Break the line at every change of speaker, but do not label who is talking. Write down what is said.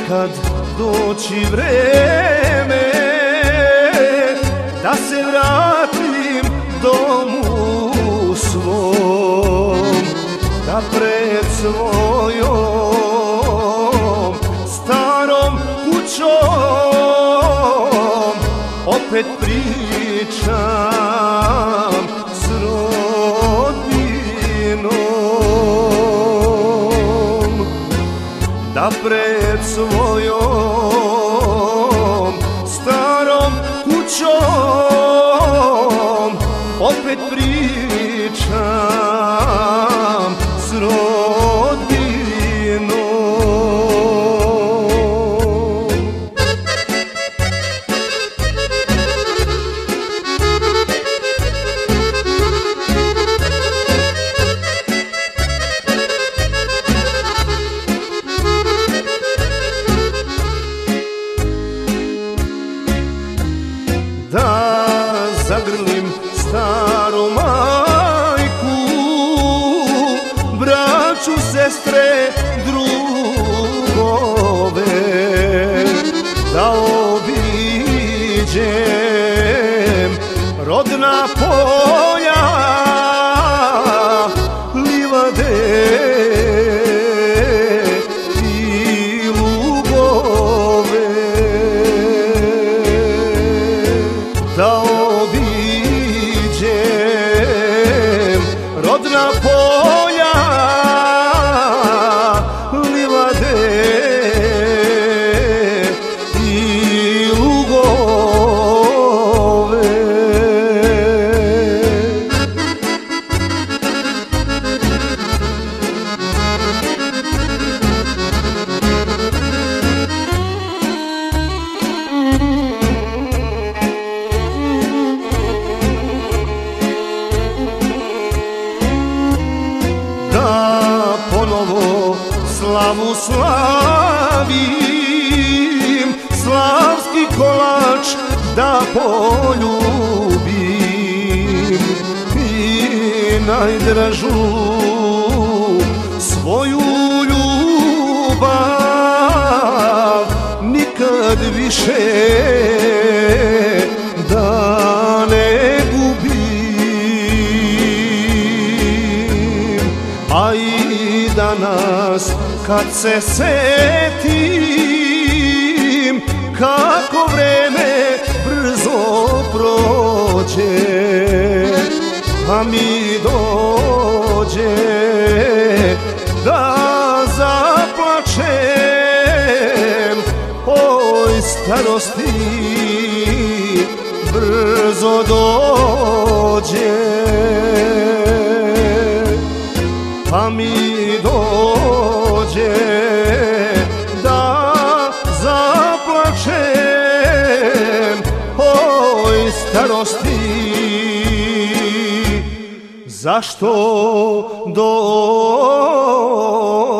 kad doći vreme da se vratim domu svom, da pred svojom starom kućom opet pričam s rodbinom, da pred svojom starom kućom opet pričam s rodbinom. Da zagrlim staru majku, braću, sestre, drugove, da obiđem rodna polja, livade i lugove, da obiđem rodna polja, livade i lugove. Da ponovo slavu slavim, slavski kolač da poljubim i najdražu svoju ljubav nikad više da ne gubim. A i danas kad se setim kako vreme brzo prođe, pa mi dođe da zaplačem. Oj, starosti brzo dođe, pa mi dođe da zaplačem. Oj, starosti, zašto dođe?